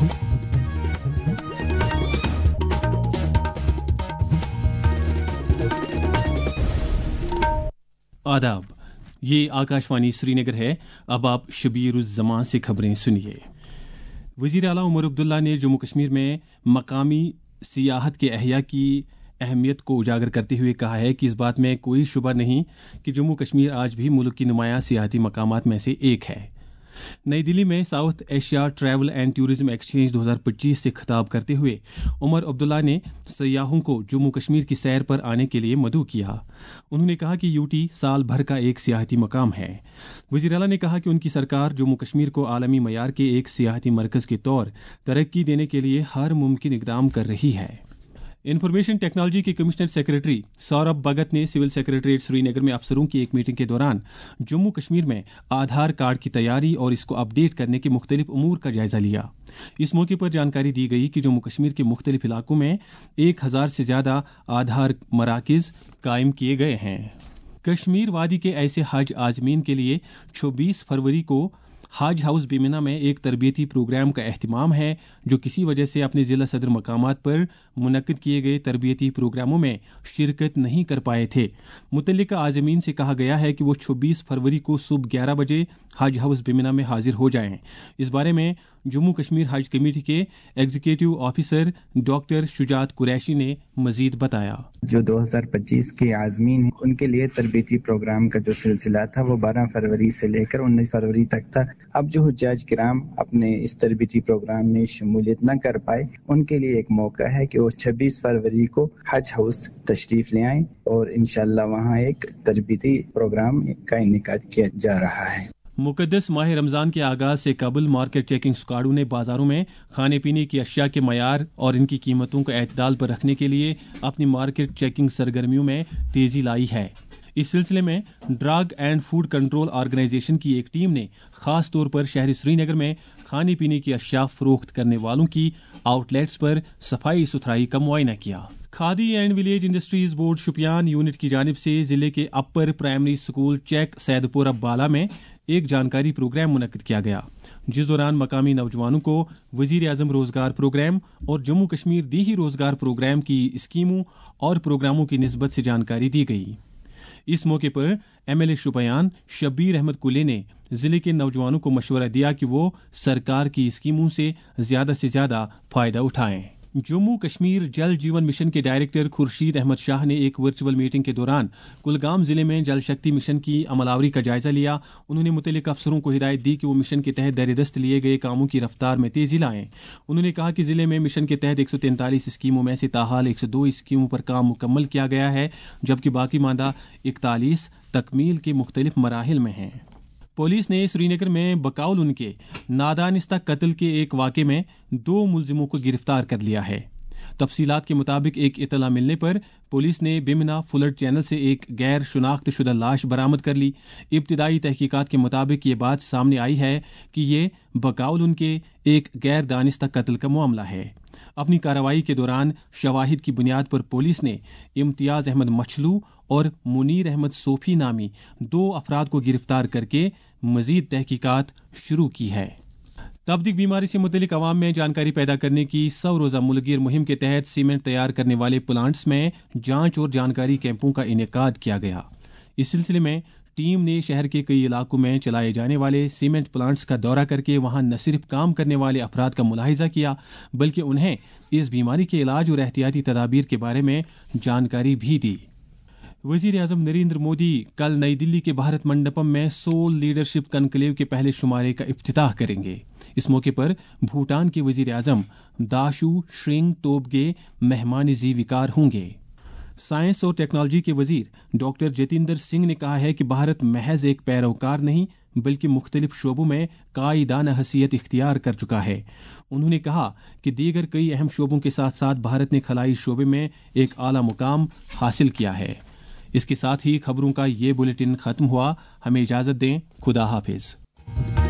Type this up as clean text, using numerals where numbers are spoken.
आदाब, ये आकाशवाणी श्रीनगर है। अब आप शबीर उज़ ज़मां से खबरें सुनिए। वज़ीर आला उमर अब्दुल्ला ने जम्मू कश्मीर में मकामी सियाहत के अहया की अहमियत को उजागर करते हुए कहा है कि इस बात में कोई शुबा नहीं कि जम्मू कश्मीर आज भी मुल्क की नुमायां सियाहती मकामात में से एक है। नई दिल्ली में south Asia travel and tourism exchange 2025 से खिताब करते हुए उमर अब्दुल्ला ने सयाहों को जम्मू कश्मीर की सैर पर आने के लिए मदऊ किया। उन्होंने कहा कि यूटी साल भर का एक सियाहती मकाम है। वज़ीर आला ने कहा कि उनकी सरकार जम्मू कश्मीर को आलमी मयार के एक सियाहती मरकज़ के तौर तरक्की देने के लिए हर मुमकिन इक़दाम कर रही है। इंफॉर्मेशन टेक्नोलॉजी के कमिश्नर सेक्रेटरी सौरभ भगत ने सिविल सेक्रेटरीट श्रीनगर में अफसरों की एक मीटिंग के दौरान जम्मू कश्मीर में आधार कार्ड की तैयारी और इसको अपडेट करने के मुख्तलिफ उमूर का जायजा लिया। इस मौके पर जानकारी दी गई कि जम्मू कश्मीर के मुख्तलिफ इलाकों में 1000 से ज्यादा आधार मराकिज कायम किए गए हैं। कश्मीर वादी के ऐसे हज आजमीन के लिए 26 फरवरी को हज हाउस बिमिना में एक तरबियती प्रोग्राम का एहतिमाम है, जो किसी वजह से अपने जिला सदर मकामात पर मुनक्किद किए गए तरबियती प्रोग्रामों में शिरकत नहीं कर पाए थे। मुतल्लिका आज़मीन से कहा गया है कि वो 26 फरवरी को सुबह 11 बजे हज हाउस बिमिना में हाजिर हो जाएं। इस बारे में जम्मू कश्मीर हज कमेटी के executive officer doctor Shujat Qureshi ने मजीद बताया। जो 2025 के आज़मीन हैं उनके लिए तरबियती प्रोग्राम का जो सिलसिला था वो 12 फरवरी से लेकर 19 फरवरी तक था। अब जो हुज्जाज किराम अपने इस तरबियती प्रोग्राम में शमूलियत न कर पाए, उनके लिए एक मौका है कि वो 26 फरवरी को हज हाउस तशरीफ ले आएं और इंशाअल्लाह वहाँ एक तरबियती प्रोग्राम का इनेकाद किया जा रहा है। मुकद्दस माह रमज़ान के आगाज से कबल मार्केट चेकिंग स्क्वाडों ने बाजारों में खाने पीने की अशिया के मयार और इनकी कीमतों को एतदाल पर रखने के लिए अपनी मार्केट चेकिंग सरगर्मियों में तेजी लाई है। इस सिलसिले में drug and food control organisation की एक टीम ने खास तौर पर शहरी श्रीनगर में खाने पीने की अशिया फरोख्त करने वालों की आउटलेट्स पर सफाई सुथराई का मुआयना किया। Khadi and village industries board Shopian unit की जानिब से जिले के upper primary school Chek Saidpur Bala में एक जानकारी प्रोग्राम मुनक्किद किया गया, जिस दौरान मकामी नौजवानों को वजीर आजम रोजगार प्रोग्राम और जम्मू कश्मीर दीही रोजगार प्रोग्राम की स्कीमों और प्रोग्रामों की निस्बत से जानकारी दी गई। इस मौके पर MLA शुपियान शब्बीर अहमद कुले ने जिले के नौजवानों को मशवरा दिया कि वो सरकार की स्कीमों से ज्यादा फायदा उठाएं। जम्मू कश्मीर जल जीवन मिशन के डायरेक्टर खुर्शीद अहमद शाह ने एक वर्चुअल मीटिंग के दौरान कुलगाम जिले में जल शक्ति मिशन की अमलावरी का जायजा लिया। उन्होंने मुतल्लिक अफसरों को हिदायत दी कि वो मिशन के तहत दरिदस्त लिए गए कामों की रफ्तार में तेजी लाएं। उन्होंने कहा कि जिले में मिशन के तहत 143 स्कीमों में से ताहाल 102 स्कीमों पर काम मुकम्मल किया गया है, जबकि बाकी मादा 41 तकमील के मुख्तलिफ मराहिल में हैं। पुलिस ने श्रीनगर में बकाउल उनके नादानिस्ता कत्ल के एक वाक़े में 2 मुलजिमों को गिरफ्तार कर लिया है। तफसीलात के मुताबिक एक इतला मिलने पर पुलिस ने बिमना फुलट चैनल से एक गैर शुनाख्त शुदा लाश बरामद कर ली। इब्तिदाई तहकीकात के मुताबिक ये बात सामने आई है कि ये बकाउल उनके एक गैर दानिस्ता कत्ल का मामला है। अपनी कार्रवाई के दौरान शवाहिद की बुनियाद पर पुलिस ने इम्तियाज अहमद मछलू और मुनीर अहमद सोफी नामी 2 अफराद को गिरफ्तार करके मजीद तहकीकात शुरू की है। तबदीक बीमारी से मुतलिक अवाम में जानकारी पैदा करने की 100 रोज़ा मुल्कगीर मुहिम के तहत सीमेंट तैयार करने वाले प्लांट्स में जांच और जानकारी कैंपों का इनेकाद किया गया। इस सिलसिले में टीम ने शहर के कई इलाकों में चलाए जाने वाले सीमेंट प्लांट्स का दौरा करके वहां न सिर्फ काम करने वाले अफराद का मुलाहिजा किया, बल्कि उन्हें इस बीमारी के इलाज और एहतियाती तदाबीर के बारे में जानकारी भी दी। वजीर आजम नरेंद्र मोदी कल नई दिल्ली के भारत मंडपम में सोल लीडरशिप कनक्लेव के पहले शुमारे का इफ्तिताह करेंगे। इस मौके पर भूटान के वजीर आजम दाशु श्रिंग तोबगे मेहमान ज़ीविकार होंगे। साइंस और टेक्नोलॉजी के वजीर डॉक्टर जितेंद्र सिंह ने कहा है कि भारत महज एक पैरोकार नहीं बल्कि मुख्तलिफ शोबों में कायदाना हैसियत इख्तियार कर चुका है। उन्होंने कहा कि दीगर कई अहम शोबों के साथ साथ भारत ने खलाई शोबे में एक आला मुकाम हासिल किया है। इसके साथ ही खबरों का ये बुलेटिन खत्म हुआ। हमें इजाजत दें। खुदा हाफिज।